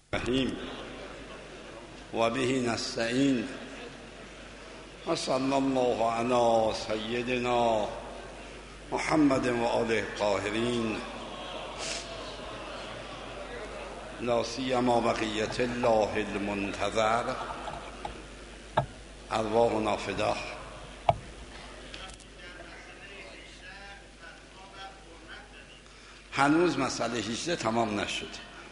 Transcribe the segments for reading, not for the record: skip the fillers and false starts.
رحیم و به نستعین و صلی الله علی سیدنا محمد و آله الطاهرین لا سیما بقیت الله المنتظر ارواحنا فداه. هنوز مسئله 18 تمام نشده.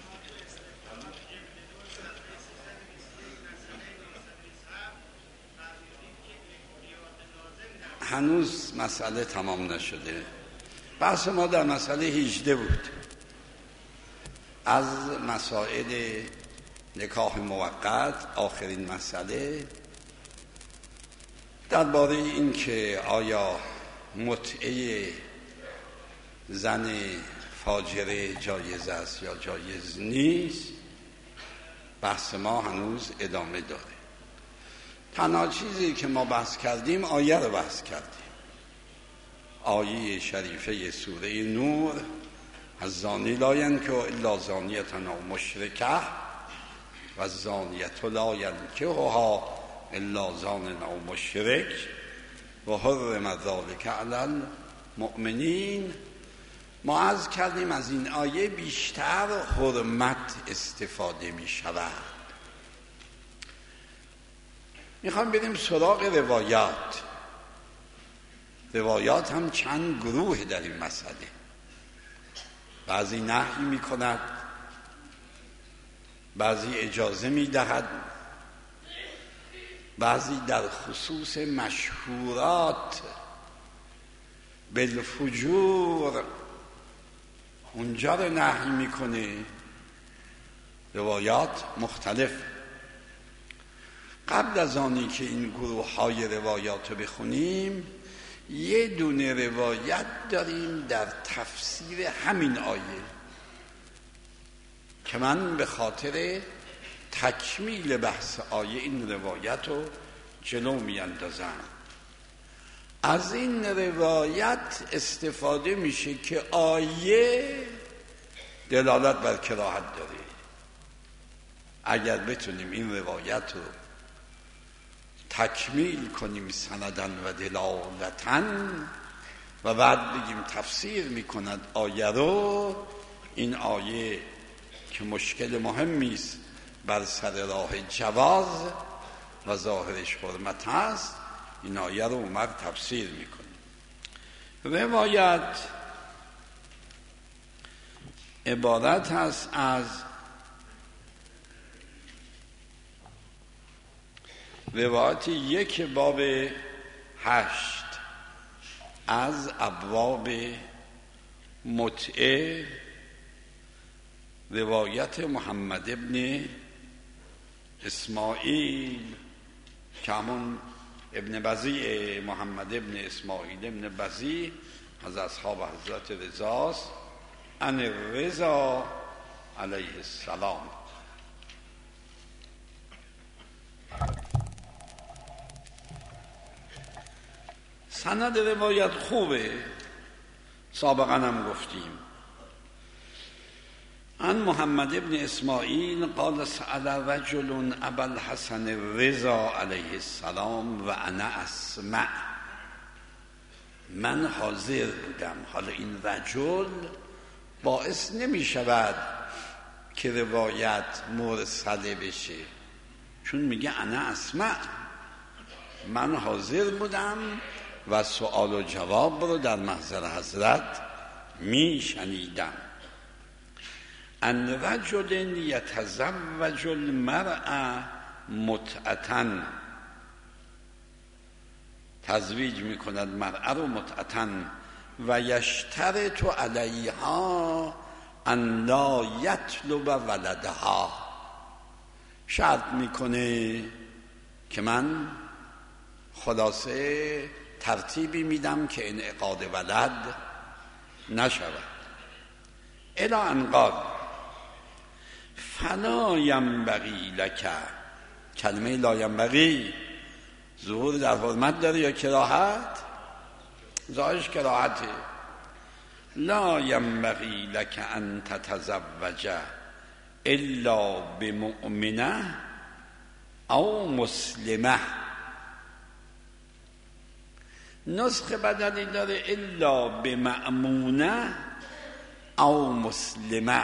هنوز مسئله تمام نشده. بحث ما در مسئله 18 بود. از مسائل نکاح موقت آخرین مسئله درباره این که آیا متعه زن فاجره جایز است یا جایز نیست. بحث ما هنوز ادامه داره. تنها چیزی که ما بحث کردیم آیه رو بحث کردیم. آیه شریفه سوره نور از زانی لا ینکح الا زانیة او مشرکه و زانیة لا ینکحها الا زان او مشرک و حرم ذلک علی المؤمنین. ما عرض کردیم از این آیه بیشتر حرمت استفاده می شود. میخوام بریم سراغ روایات. روایات هم چند گروه در این مسئله. بعضی نهی می کند، بعضی اجازه می دهد، بعضی در خصوص مشهورات بالفجور اونجا رو نهی میکنه. روایات مختلف. قبل از آنی که این گروه های روایات رو بخونیم یه دونه روایت داریم در تفسیر همین آیه که من به خاطر تکمیل بحث آیه این روایت رو جلو میاندازم. از این روایت استفاده میشه که آیه دلالت بر کراهت داره. اگر بتونیم این روایت رو تکمیل کنیم سندن و دلالتن و بعد بگیم تفسیر میکند آیه رو، این آیه که مشکل مهمی است بر سر راه جواز و ظاهرش حرمت هست، این آیه رو اومد تفسیر میکنه. روایت عبارت هست از روایت 1 باب 8 از ابواب متعه، روایت محمد ابن اسماعیل که همون ابن بزیع، محمد ابن اسماعیل ابن بزیع از اصحاب حضرت رضاست، عن رضا علیه السلام. سند روایت خوبه، سابقا هم گفتیم. عن محمد ابن اسماعیل قال سأل رجل ابا الحسن الرضا علیه السلام و انا اسمع. من حاضر بودم. حالا این رجل باعث نمی شود که روایت مرسله بشه، چون میگه انا اسمع، من حاضر بودم و سؤال و جواب رو در محضر حضرت می شنیدم. ان رجل یتزوج المرأة متعة، تزویج می کند مرأة رو متعة، و یشترط علیها ان لا یطلب ولدها، شرط میکنه که من خلاصه ترتیبی میدم که انعقاد ولد نشود. الی ان قال فلا ینبغی لک. کلمه لا ینبغی ظهور در حرمت داره یا کراهت؟ ظاهرش کراهته. لا ینبغی لک ان تتزوج الا بمؤمنه او مسلمه. نسخه بدلی داره الا بمأمونه او مسلمه.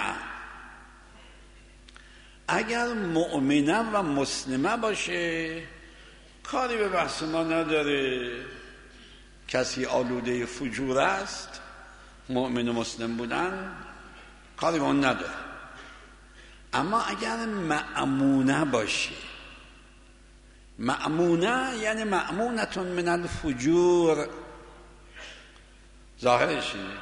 اگر مؤمنه و مسلمه باشه کاری به بحث ما نداره، کسی آلوده فجور است، مؤمن و مسلم بودن کاری به اون نداره. اما اگر مأمونه باشه، مأمونه یعنی مأمونتون من الفجور، ظاهرش اینه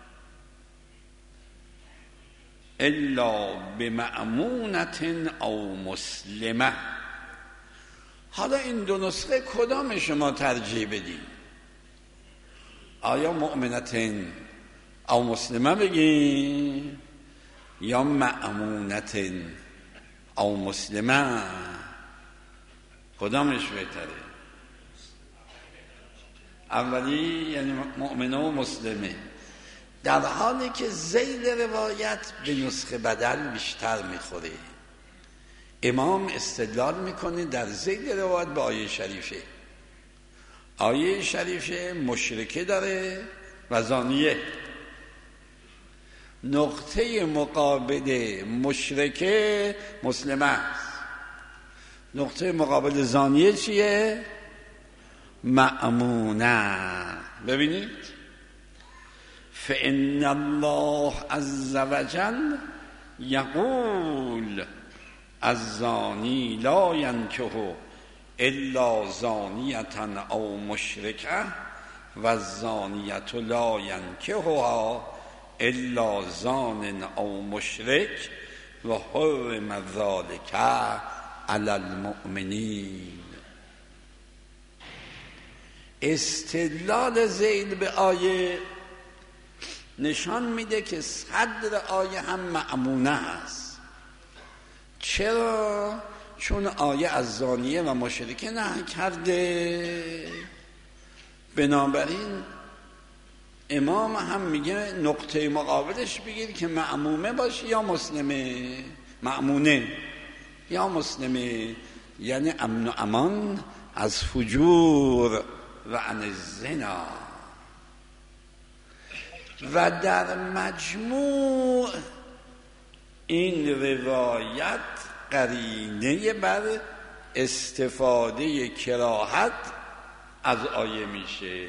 الا بمأمونت او مسلمه. حالا این دو نسخه کدام شما ترجیح بدین؟ آیا مؤمنتن او مسلمه بگین یا مأمونتن او مسلمه؟ کدامش بهتره؟ اولی یعنی مؤمنه و مسلمه، در حالی که ذیل روایت به نسخه بدل بیشتر میخوره. امام استدلال میکنه در ذیل روایت به آیه شریفه. آیه شریفه مشرکه داره و زانیه. نقطه مقابل مشرکه مسلمه است. نقطه مقابل زانیه چیه؟ مأمونه. ببینید فإن الله عز وجل یقول الزانی لا ینکح الا زانیة او مشرکه و الزانیة لا ینکحها الا زان او مشرک و حرم ذلک علی المؤمنین. استدلال ذیل به آیه نشان میده که صدر آیه هم مأمونه است. چرا؟ چون آیه از زانیه و مشرکه نهی کرده. بنابراین امام هم میگه نقطه مقابلش بگیر که مأمومه باشه یا مسلمه، مأمونه یا مسلمه، یعنی امن و امان از فجور و عن الزنا. و در مجموع این روایت قرینه بر استفاده کراهت از آیه میشه.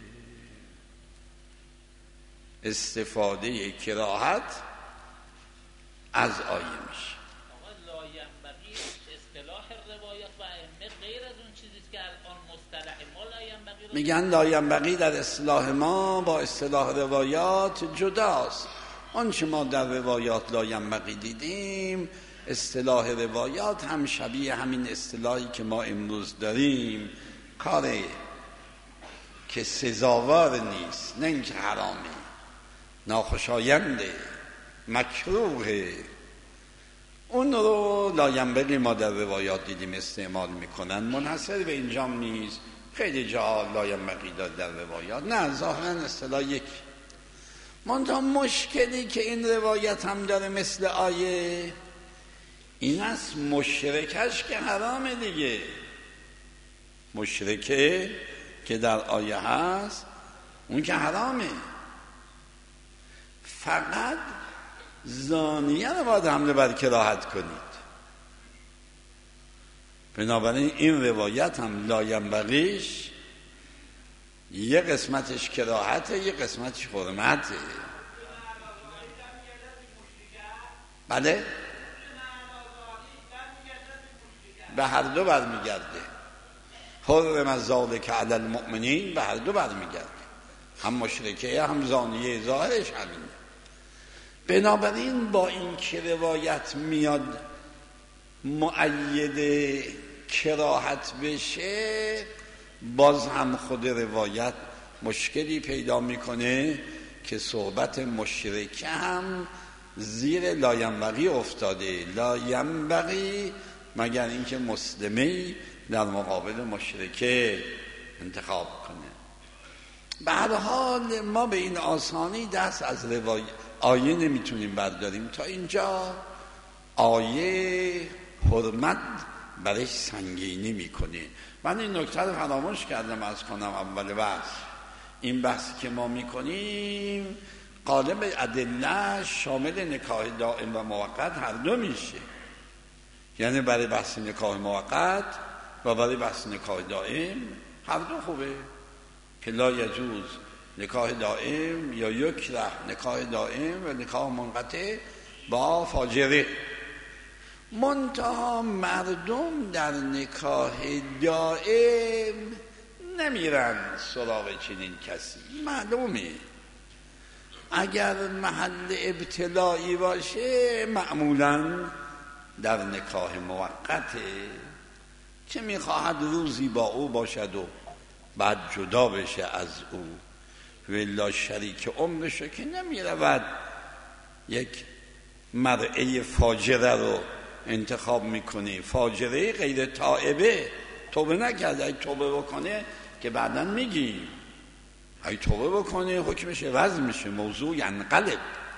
استفاده کراهت از آیه میشه. میگن لاینبغی در اصطلاح ما با اصطلاح روایات جداست. آنچه ما در روایات لاینبغی دیدیم اصطلاح روایات هم شبیه همین اصطلاحی که ما امروز داریم، کاری که سزاوار نیست، نه اینکه حرامه، ناخوشاینده، مکروهه، اون رو لاینبغی ما در روایات دیدیم استعمال میکنن. منحصر به اینجا نیست، خیلی جا لاینبغی داد در روایات، نه ظاهرا اصطلاح یک. منتها مشکلی که این روایت هم داره مثل آیه این است مشرکش که حرامه دیگه. مشرکه که در آیه هست اون که حرامه، فقط زانیه رو باید حمله بر کراهت کنید. بنابراین این روایت هم لاینبغیش یه قسمتش کراهته، یه قسمتش حرمته. بله؟ به هر دو برمیگرده. حرم ذلک علی المؤمنین به هر دو برمیگرده، هم مشرکه هم زانیه، ظاهرش همینه. بنابراین با این که روایت میاد مؤید کراهت بشه، باز هم خود روایت مشکلی پیدا میکنه که صحبت مشرکه هم زیر لاینبغی افتاده. لاینبغی مگر اینکه مسلمی در مقابل مشرکه انتخاب کنه. به هر حال ما به این آسانی دست از آیه نمیتونیم برداریم. تا اینجا آیه حرمت برش سنگینی میکنه. من این نکته رو فراموش کردم از کنم اول بحث. این بحثی که ما میکنیم غالب ادله شامل نکاح دائم و موقت هر دو میشه، یعنی برای بحث نکاح موقت و برای بحث نکاح دائم هر دو خوبه که لا یجوز نکاح دائم یا یکره نکاح دائم و نکاح منقطع با فاجره. منتها مردم در نکاح دائم نمیرن سراغ چنین کسی. معلومه اگر محل ابتلایی باشه معمولاً در نکاح موقته که میخواهد روزی با او باشد و بعد جدا بشه از او، ولا شریک عمرشه که نمیرود یک مرعه فاجره رو انتخاب میکنه. فاجره غیر تائبه، توبه نکرده، اگه توبه بکنه که بعداً میگیم اگه توبه بکنه حکمش عوض میشه، موضوع ینقلب.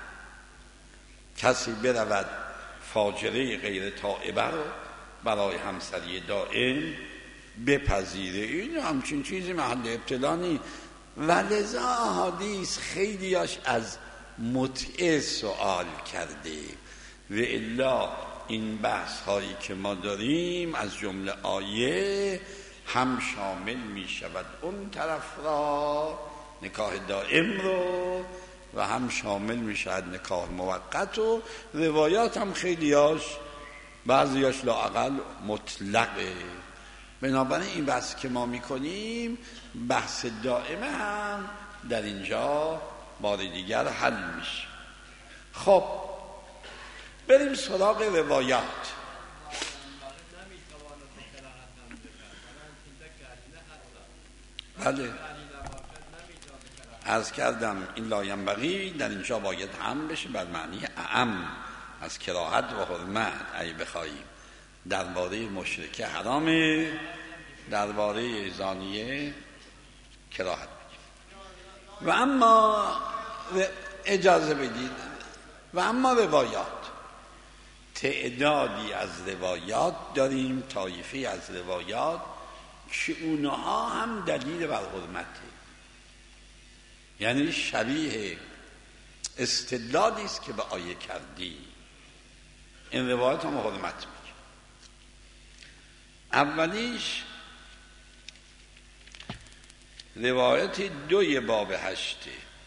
کسی برود فاجره غیر تائبه رو برای همسری دائم بپذیره، این همچین چیزی محل ابتلا نیست. و لذا احادیث خیلیاش از متعه سوال کرده و الا این بحث هایی که ما داریم از جمله آیه هم شامل می شود اون طرف را نکاح دائم رو و هم شامل می شود نکاح موقت و روایات هم خیلیاش بعضیاش لااقل مطلقه. بنابراین این بحث که ما می کنیم بحث دائمه هم در اینجا بار دیگر حل میشه. خب بریم سراغ روایات. بله عرض کردم این لاینبغی در اینجا باید هم بشه بر معنی اعم از کراهت و حرمت. اگه بخواهیم درباره مشرکه حرامه، درباره زانیه کراهت بگیم. و اما اجازه بدید و اما روایات، تعدادی از روایات داریم، طایفی از روایات که اونها هم دلیل بر حرمته، یعنی شبیه استدلالی است که به آیه کردی. این روایات هم حرمت میگه. اولیش روایت 2 باب 8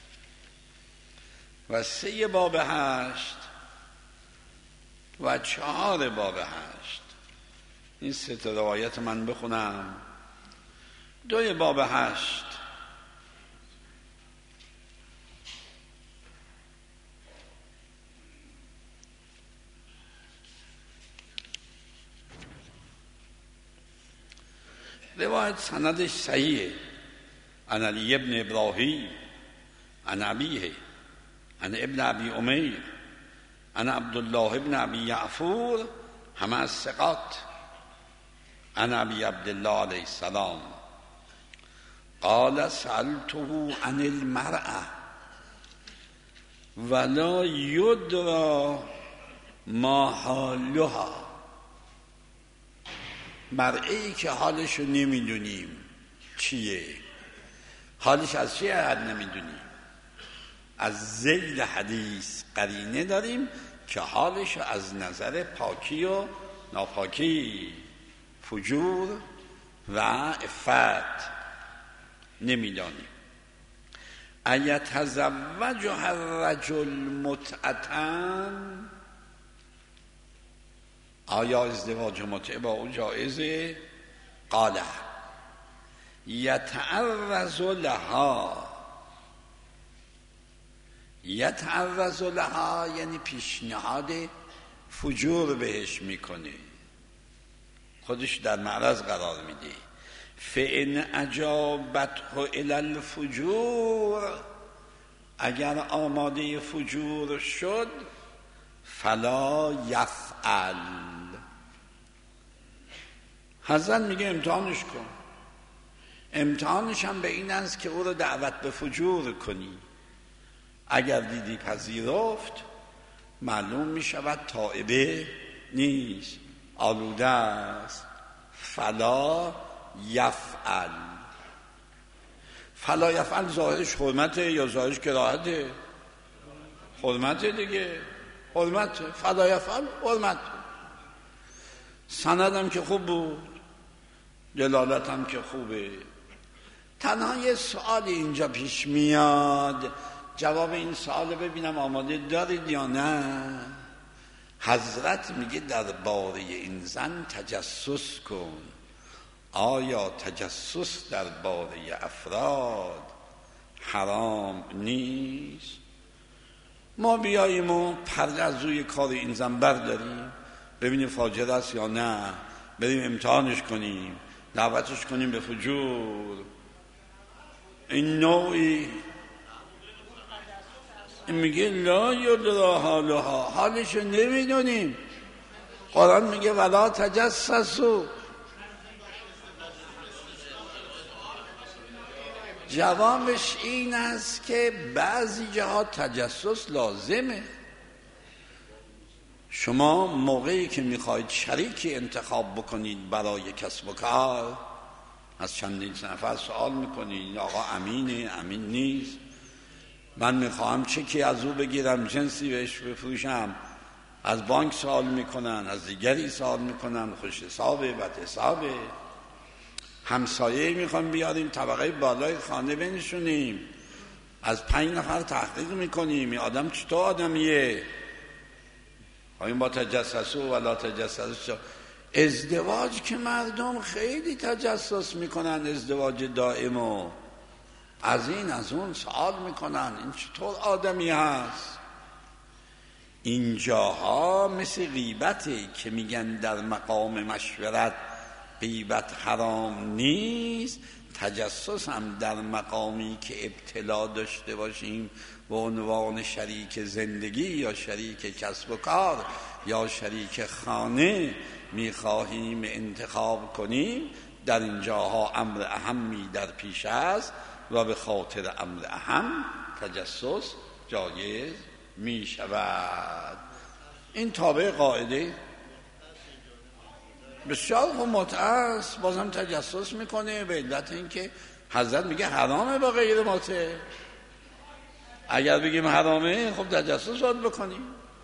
و 3 باب 8 و 4 باب 8. این 3 روایت من بخونم. 2 باب 8 روایت سندش صحیحه. عن علی ابن ابراهیم عن ابیه عن ابن ابی امیر عن عبدالله ابن ابی یعفور، همه از ثقات. عن ابی عبدالله علیه السلام قال سألته عن المرأة ولا يدرى ما حالها. مرئی که حالشو نمیدونیم چیه، حالش از چیه حد نمیدونیم. از ذیل حدیث قرینه داریم که حالشو از نظر پاکی و ناپاکی، فجور و عفت نمیدانیم. ایتزوجها الرجل متعة، آیا ازدواج متعه با او جایزه؟ قال یتعرض لها. یتعرض لها یعنی پیشنهاد فجور بهش میکنه، خودش در معرض قرار میده. فإن اجابته الی الفجور، اگر آماده فجور شد، فلا یفعل. حضرت میگه امتحانش کن. امتحانش هم به این است که او رو دعوت به فجور کنی. اگر دیدی پذیرفت معلوم می شود تائبه نیست، آلوده است. فلا یفعل. فلا یفعل ظاهرش حرمته یا ظاهرش کراهته؟ حرمته دیگه، حرمته. فلا یفعل حرمته. سندم که خوب بود، دلالتم که خوبه. تنها یه سوالی اینجا پیش میاد، جواب این سوال ببینم آماده دارید یا نه. حضرت میگه درباره این زن تجسس کن. آیا تجسس درباره افراد حرام نیست؟ ما بیاییم و پرده از روی کار این زن برداریم، ببینیم فاجر است یا نه، بریم امتحانش کنیم، دعوتش کنیم به فجور. این نوعی میگه لا یدرا حالها، حالش نمیدونیم. قرآن میگه ولا تجسسوا. جوابش این است که بعضی جاها تجسس لازمه. شما موقعی که میخواید شریکی انتخاب بکنید برای کسب و کار، از چندین نفر سوال میکنید آقا امینه، امین نیست، من میخواهم چکی از او بگیرم جنسی بهش بفروشم، از بانک سوال میکنن، از دیگری سوال میکنن، خوش حسابه بد حسابه. همسایه میخوام بیاریم طبقه بالای خانه بنشونیم، از 5 نفر تحقیق میکنیم این آدم چطور آدمیه. این با تجسس ولا تجسس. ازدواج که مردم خیلی تجسس میکنن، ازدواج دائمو از این از اون سوال میکنن این چطور آدمی هست. اینجاها مثل غیبته که میگن در مقام مشورت غیبت حرام نیست، تجسس هم در مقامی که ابتلا داشته باشیم به عنوان شریک زندگی یا شریک کسب و کار یا شریک خانه میخواهیم انتخاب کنیم، در اینجاها امر اهمی در پیش است و به خاطر امر اهم تجسس جایز می شود. این تابع قاعده بسیار خوب متعص بازم تجسس میکنه به علت اینکه حضرت میگه حرامه با غیر متع. اگر بگیم حرامه خب تجسس باید بکنیم.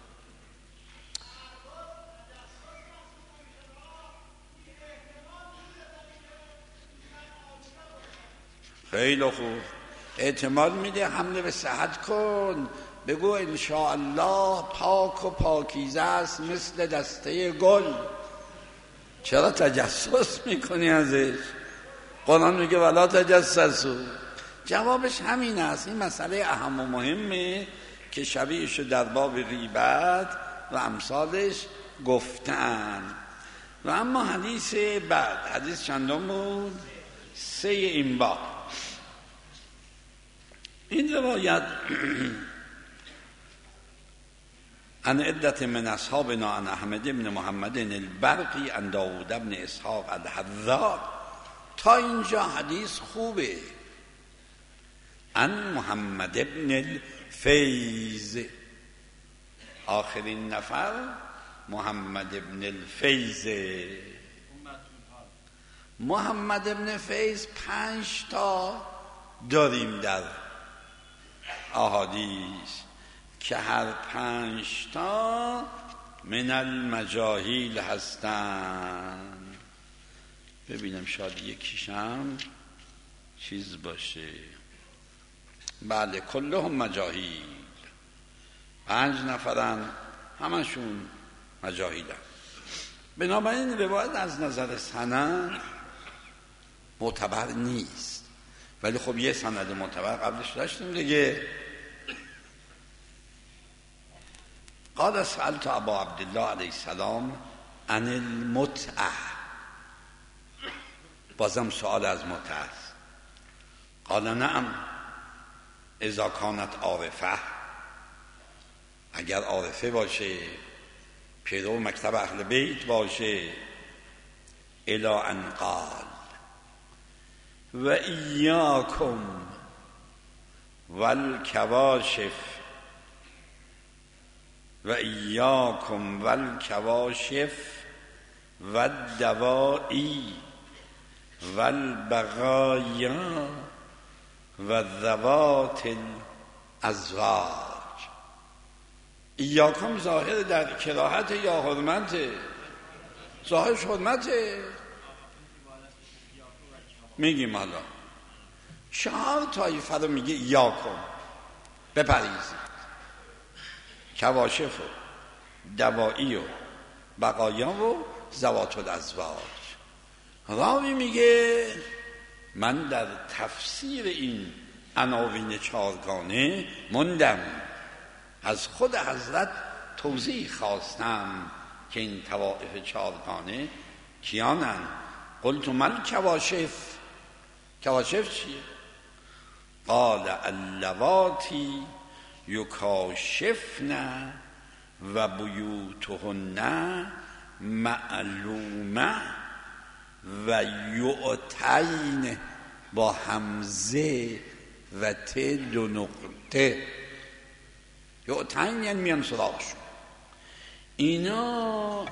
خیلی خوب، احتمال میده حمله به صحت کن، بگو انشاءالله پاک و پاکیزه است مثل دسته گل. چرا تجسس میکنی ازش؟ قرآن میگه ولا تجسسوا. جوابش همین است. این مسئله اهم و مهمه که شبیهش در باب غیبت و امثالش گفتن. و اما حدیث بعد، حدیث چندم بود؟ 3 این باب. این روایت عن عدة من اصحابنا عن احمد بن محمد البرقی عن داود بن اسحاق الحذاء. تا اینجا حدیث خوبه. عن محمد بن الفیض، آخرین نفر محمد بن الفیض. محمد بن فیض 5 تا داریم در احادیث که هر 5 تا من المجاهیل هستند. ببینم شاید یکیشم چیز باشه. بله کلهم مجاهیل، 5 نفرن، همشون مجاهیلن. بنابراین روایت از نظر سند معتبر نیست، ولی خب یه سند معتبر قبلش داشتیم دیگه. قال سألت ابا عبدالله علیه السلام عن المتعه. بازم سوال از متعه است. قال نعم اذا كانت عارفه، اگر عارفه باشه، پیرو مکتب اهل بیت باشه. الی ان قال و ایاکم والکواشف و ایاکم والکواشف و الدوائی و البغایا و ذوات الازواج. ایاکم ظاهر در کراهت یا حرمته؟ ظاهرش حرمته. میگیم حالا 4 طایفه رو میگه ایاکم بپریزید، کواشف و دوائی و بقایا و ذوات الازواج. راوی میگه من در تفسیر این عناوین 4گانه مندم، از خود حضرت توضیح خواستم که این طوائف 4گانه کیانند. قلت من کواشف، کواشف چیه؟ قال اللواتی یکاشفن و بیوتهن معلومه و یعطین با همزه و ت 2 نقطه. یعطین یعنی میان سراغشون. اینا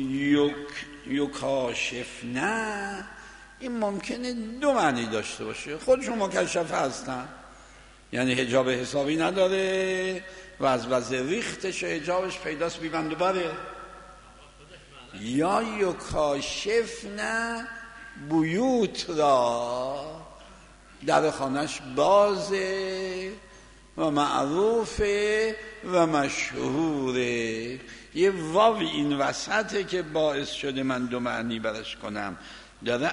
یکاشفن این ممکنه 2 معنی داشته باشه. خودشون مکشف هستن، یعنی حجاب حسابی نداره و از وضع ریختش حجابش پیداست بیبند و بره. یا یکاشفن بیوت را، در خانش بازه و معروفه و مشهوره. یه واوی این وسطه که باعث شده من 2 معنی برش کنم. داره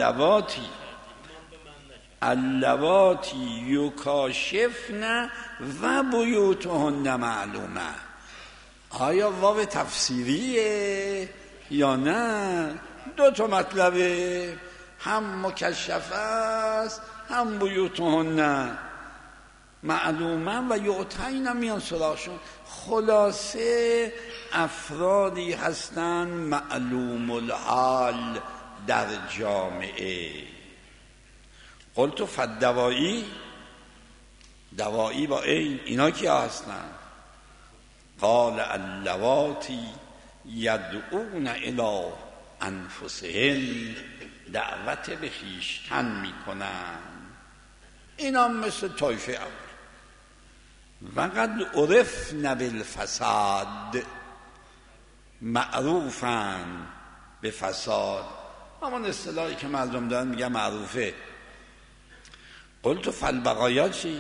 اللواتی یکاشفن و بیوتهن معلومه. آیا واو تفسیریه یا نه؟ 2 تا مطلبه، هم مکشف است هم بیوتهن معلومه و یعطین هم میان سراغشون. خلاصه افرادی هستن معلوم الحال در جامعه. قلت فالدوائی، دوائی با اینا کیا هستن؟ قال اللواتی یدعون الی انفسهن، دعوت به خویشتن میکنن. اینا مثل طایفه اول. وقد عرفن بالفساد، معروفن به فساد، همون اصطلاحی که مردم دارن میگن معروفه. قلت فالبقایا چی؟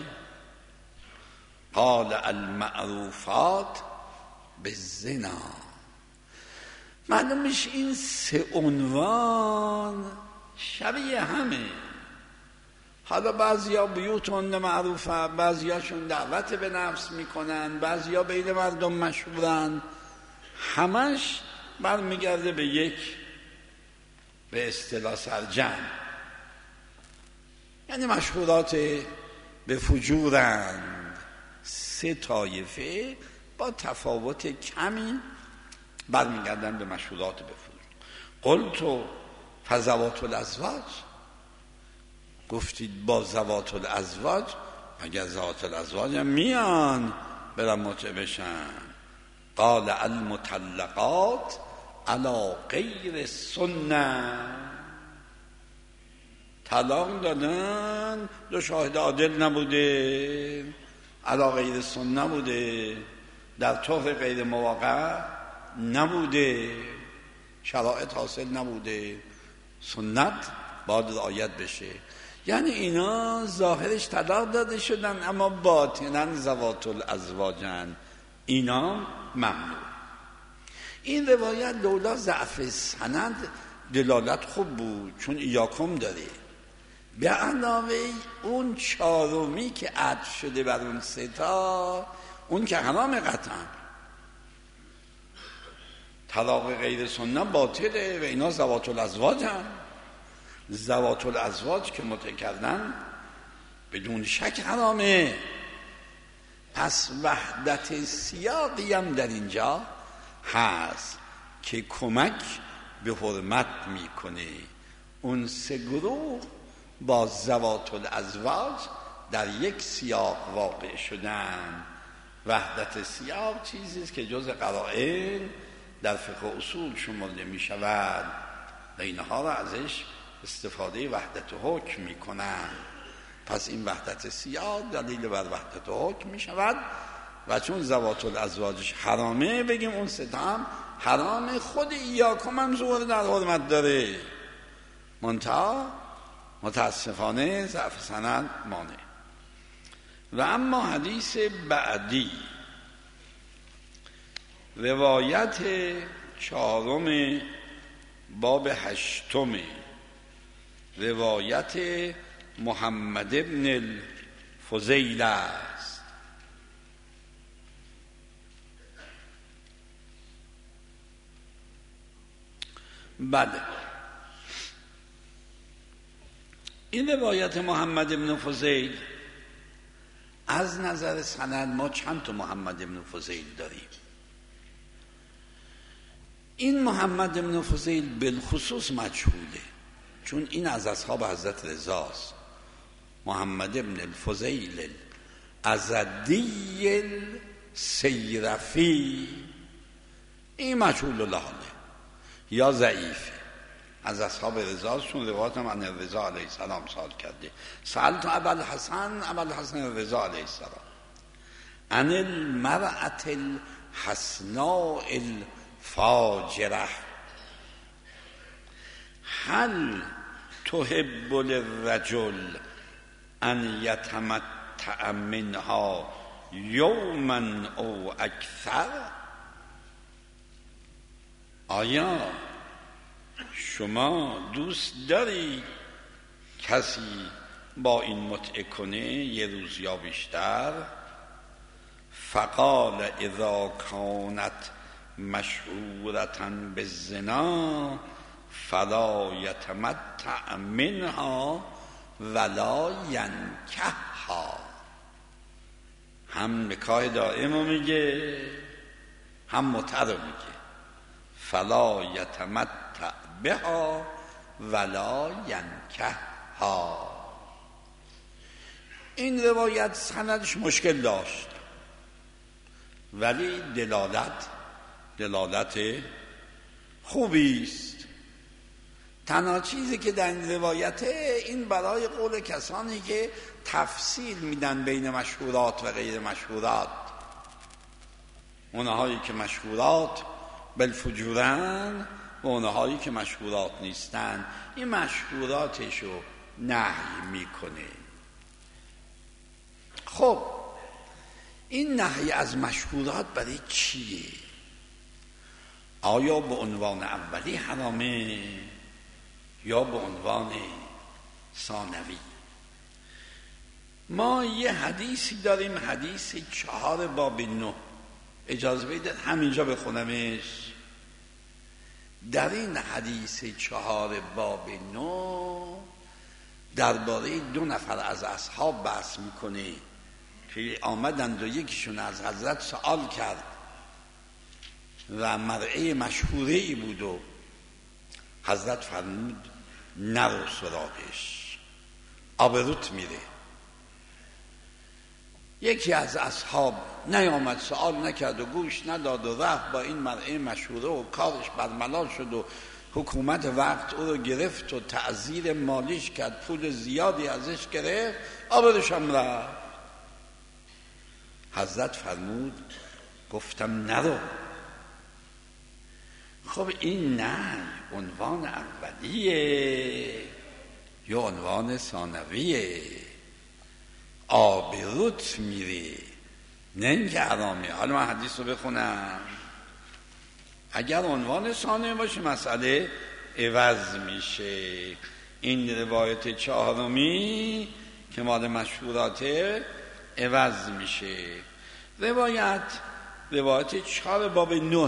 قال المعروفات بالزنا. معلوم میشه این 3 عنوان شبیه همه. حالا بعضیا بیوتون معروفه، بعضیاشون دعوت به نفس میکنن، بعضیا بین مردم مشهورن. همش برمیگرده به یک، به اصطلاح سرجم، یعنی مشهورات به فجورند. 3 طایفه با تفاوت کمی برمیگردن به مشهورات به فجور. قلت فذوات الازواج، گفتید با ذوات الازواج، مگر ذوات الازواج هم میان برن متع بشن؟ قال المطلقات علی غیر سنه، طلاق دادن 2 شاهد عادل نبوده، علی غیر سنه بوده، در طهر غیر مواقع نبوده، شرایط حاصل نبوده، سنت باید رعایت بشه. یعنی اینا ظاهرش طلاق داده شدن اما باطناً ذوات الازواجن، اینا ممنوع. این روایت لولا ضعف سند دلالت خوب بود، چون ایاکم داره. به علاوه اون 4می که عطف شده بر اون 3 تا، اون که حرام قطعا. طلاق غیر سنت باطله و اینا ذوات الازواج هم. ذوات الازواج که متع کردن بدون شک حرامه. پس وحدت سیاقی هم در اینجا هست که کمک به حرمت میکنه. اون 3 گروه با ذوات الازواج در یک سیاق واقع شدن وحدت سیاق چیزی است که جز قرائن در فقه اصول شمرده می شود و اینها را ازش استفاده وحدت حکم می کنند. پس این وحدت سیاق دلیل بر وحدت حکم می شود و چون ذوات الازواجش حرامه بگیم اون ستا هم حرام. خود ایاکم هم ظهور در حرمت داره، منتها متاسفانه ضعف سند مانع. و اما حدیث بعدی، روایت 4 باب 8، روایت محمد بن الفضیل است. بله، این روایت محمد بن فضیل از نظر سند ما چند تا محمد بن فضیل داریم. این محمد بن فضیل بالخصوص مجهوله، چون این از اصحاب حضرت رضاست. محمد بن الفضیل الازدی السیرفی، این مجهول الحاله یا ضعیفه، از اصحاب رضاست، چون روایت هم عن رضا علیه السلام سوال کرده. سألت ابوالحسن رضا علیه السلام عن المرأة الحسناء الفاجرة هل تحب للرجل ان یتمتع منها یوما او اکثر؟ آیا شما دوست داری کسی با این متعه کنه یه روز یا بیشتر؟ فقال اذا کانت مشهورة بالزنا فلا یتمتع منها ولا ینکحها. هم نکاح دائم رو میگه، هم متعه رو میگه. فلا یتمتع بها ولا ینکحها. این روایت سندش مشکل داشت، ولی دلالت خوبی است. تنها چیزی که در این روایته این برای قول کسانی که تفصیل میدن بین مشهورات و غیر مشهورات، اونهایی که مشهورات بالفجورن و اونهایی که مشهورات نیستن، این مشهوراتشو نهی میکنه. خب این نهی از مشهورات برای چیه؟ آیا به عنوان اولی حرامه یا به عنوان ثانوی؟ ما یه حدیثی داریم، حدیث 4 باب 9. اجازه بدید همینجا بخونمش. در این حدیث 4 باب 9 درباره 2 نفر از اصحاب بحث میکنه که آمدند و یکیشون از حضرت سوال کرد و مرعه مشهوره‌ای بود و حضرت فرمود نرو سراغش، آبروت میره. یکی از اصحاب نیامد، سوال نکرد و گوش نداد و رفت با این مرعه مشهوره و کارش برملا شد و حکومت وقت او رو گرفت و تعزیر مالیش کرد، پول زیادی ازش گرفت، آبروش هم رفت. حضرت فرمود گفتم نرو. خب این نه عنوان اولیه یا عنوان ثانویه؟ آبروت میره، نه اینکه حرامه. حالا من حدیث رو بخونم. اگر عنوان ثانویه باشه مسئله عوض میشه. این روایت 4 که مال مشهوراته عوض میشه. روایت 4 باب 9.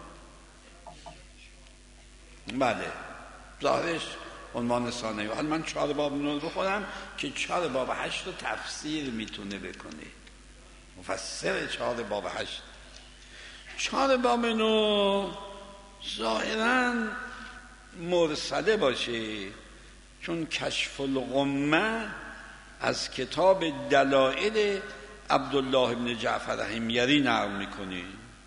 بله ظاهرش عنوان ثانوی. حالا من 4 باب 9 بخونم که 4 باب 8 رو تفسیر میتونه بکنه، مفسر 4 باب 8. 4 باب 9 ظاهراً مرسله باشه، چون کشف الغمه از کتاب دلائل عبدالله ابن جعفر حمیری نقل میکنی.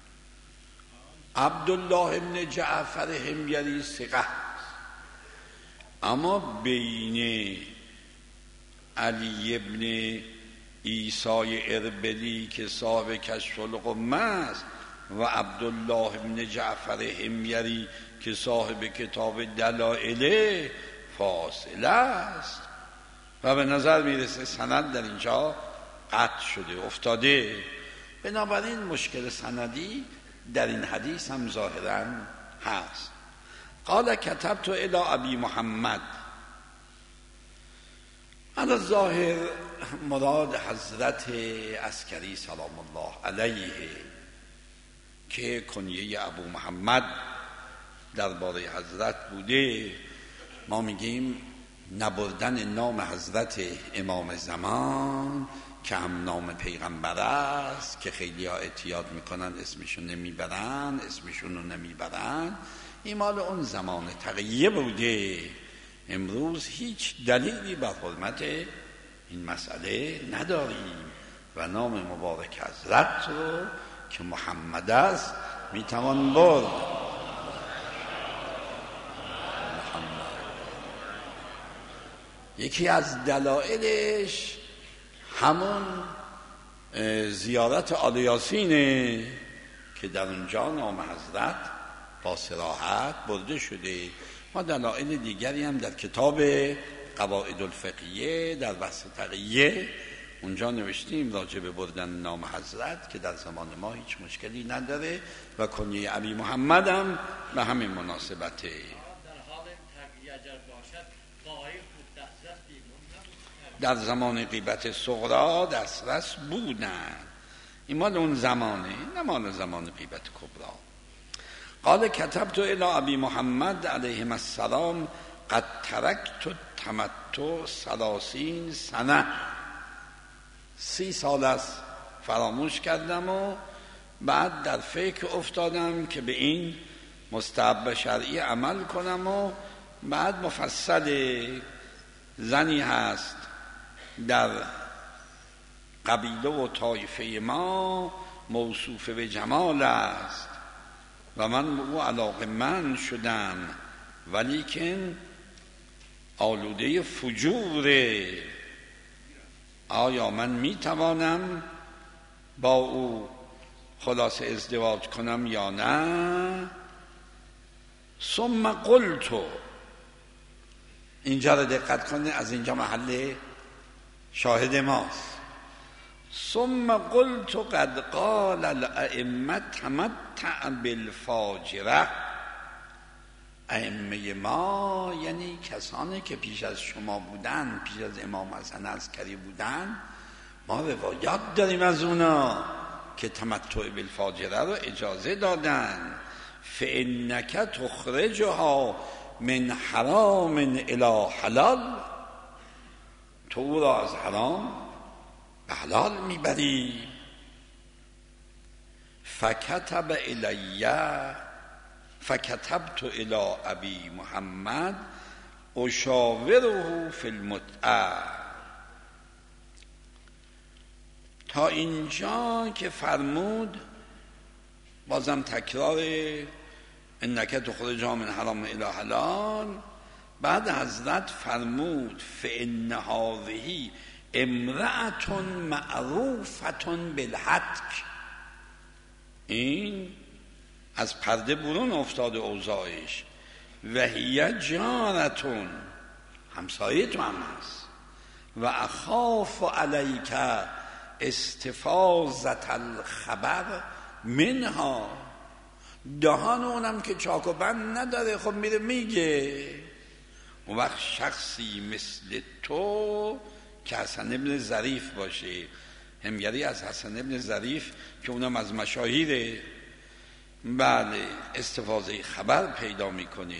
عبدالله ابن جعفر حمیری ثقه است، اما بین علی ابن عیسی اربلی که صاحب کشف الغمه است و عبدالله ابن جعفر حمیری که صاحب کتاب دلائل فاصله است و به نظر میرسه سند در اینجا قطع شده افتاده. بنابراین مشکل سندی در این حدیث هم ظاهراً هست. قال کتبت الی ابی محمد. علی ظاهر مراد حضرت عسکری سلام الله علیه که کنیه ابو محمد درباره حضرت بوده. ما میگیم نبردن نام حضرت امام زمان که هم نام پیغمبر است که خیلی ها اعتیاد میکنن اسمشون نمیبرن، اسمشون رو نمیبرن، این مال اون زمان تقیه بوده. امروز هیچ دلیلی بر حرمت این مسئله نداریم و نام مبارک حضرت رو که محمد است میتوان برد. یکی از دلایلش همون زیارت آل یاسینه که در اونجا نام حضرت با صراحت برده شده. ما دلایل دیگری هم در کتاب قواعد الفقهیه در بحث تقیه اونجا نوشتیم راجع به بردن نام حضرت که در زمان ما هیچ مشکلی نداره و کنیه ابی محمد هم به همین مناسبته. در زمان غیبت صغرا دسترس بودن، این مال اون زمانه، نه مال زمان غیبت کبرا. قال کتبت الی ابی محمد علیه السلام قد ترکت تمتع 30 سنه. 30 سال است فراموش کردم و بعد در فکر افتادم که به این مستحب شرعی عمل کنم و بعد مفصل زنی هست در قبیله و طایفه ما موصوف به جمال است و من به او علاقه‌مند شدم ولیکن آلوده فجوره. آیا من میتوانم با او خلاص ازدواج کنم یا نه؟ ثم قلت، اینجا رو دقت کنه، از اینجا محل شاهد ماست. ثم قلت قد قال الائمه تمتع بالفاجره. ائمه ما یعنی کسانی که پیش از شما بودن، پیش از امام حسن عسکری بودن، ما روایات داریم از اونا که تمتع بالفاجره رو اجازه دادن. فانک تخرجها من حرام الی حلال، تو را از حرام به حلال میبری. فکتب الیه فکتبت الی ابی محمد اشاوره فی المتعه. تا اینجا که فرمود، بازم تکرار انک تخرجها من حرام الی حلال. بعد حضرت فرمود فان هذه امرأة معروفة بالحتک. این از پرده برون افتاده اوضاعش. و هی جارتون، همسایه تو هم هست. و اخاف علیک استفاضة الخبر منها. دهان اونم که چاک و بند نداره، خب میره میگه. اون وقت شخصی مثل تو که حسن ابن ظریف باشه، حمیری از حسن ابن ظریف که اونم از مشاهیره، بله، استفاضه خبر پیدا میکنه.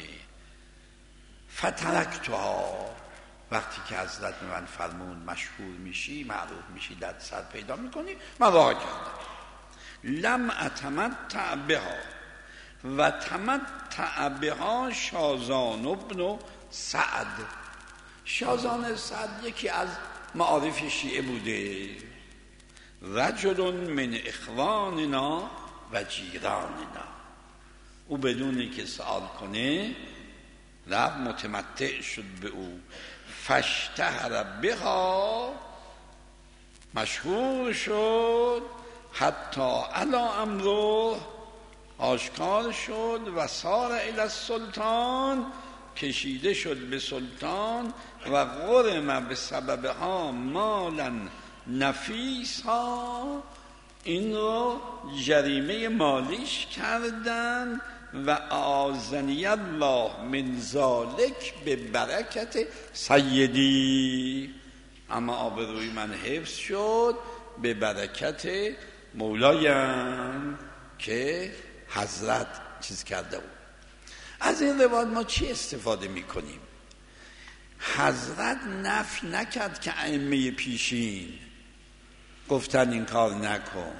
فترکتها، وقتی که حضرت من فرمون مشهور میشی، معروف میشی، درد سر پیدا میکنی، من راه کردم. لم اتمتع بها و تمتع بها شازان ابن سعد. شازان سعد یکی از معارف شیعه بوده رجل من اخواننا و جیراننا. او بدون که سوال کنه رفت متمتع شد به او. فاشتهر بها، مشهور شد، حتی علا امره، آشکار شد، و سار الی السلطان، کشیده شد به سلطان، و غرم به سببها مالا نفیسا، این رو جریمه مالیش کردن. و اعاذنی الله من ذالک به برکت سیدی، اما آبروی من حفظ شد به برکت مولایم که حضرت چیز کرده بود. از این روایت ما چی استفاده میکنیم؟ حضرت نفی نکرد که ائمه پیشین گفتن این کار نکن.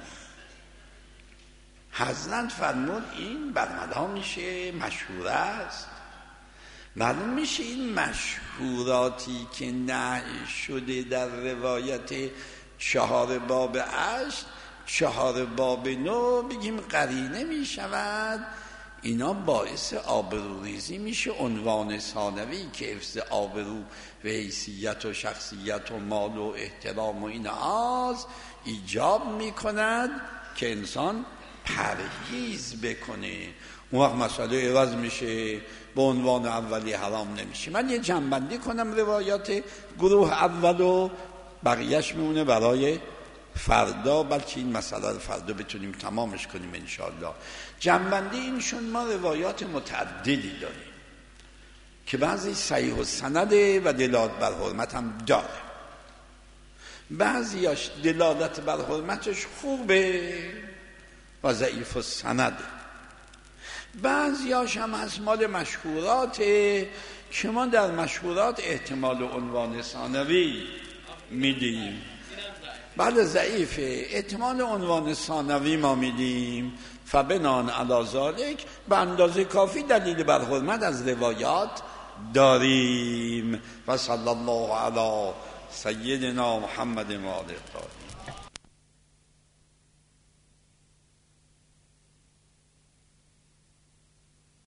حضرت فرمود این برملا میشه، مشهور است. معلوم میشه این مشهوراتی که نهی شده در روایت 4 باب 8، 4 باب 9 بگیم قرینه میشود، اینا باعث آبروریزی میشه. عنوان ثانوی که حفظ آبرو و حیثیت و شخصیت و مال و احترام و اینهاست، ایجاب میکند که انسان پرهیز بکنه. اون وقت مسئله عوض میشه، به عنوان اولی حرام نمیشه. من یه جنبندی کنم روایات گروه اول و بقیهش میمونه برای فردا، بلکه این مسئله رو فردا بتونیم تمامش کنیم انشاءالله. جنبندی این شد ما روایات متعددی داریم که بعضی صحیح السنده و دلالت بر حرمت هم داره، بعضیاش دلالت بر حرمتش خوبه و ضعیف السند، بعضیاش هم از مال مشهوراته که ما در مشهورات احتمال عنوان ثانوی میدیم. بله ضعیفه، احتمال عنوان ثانوی ما میدیم. فبنان علی ذالک، به اندازه کافی دلیل بر حرمت از روایات داریم. و صلی الله علی سیدنا محمد و آله.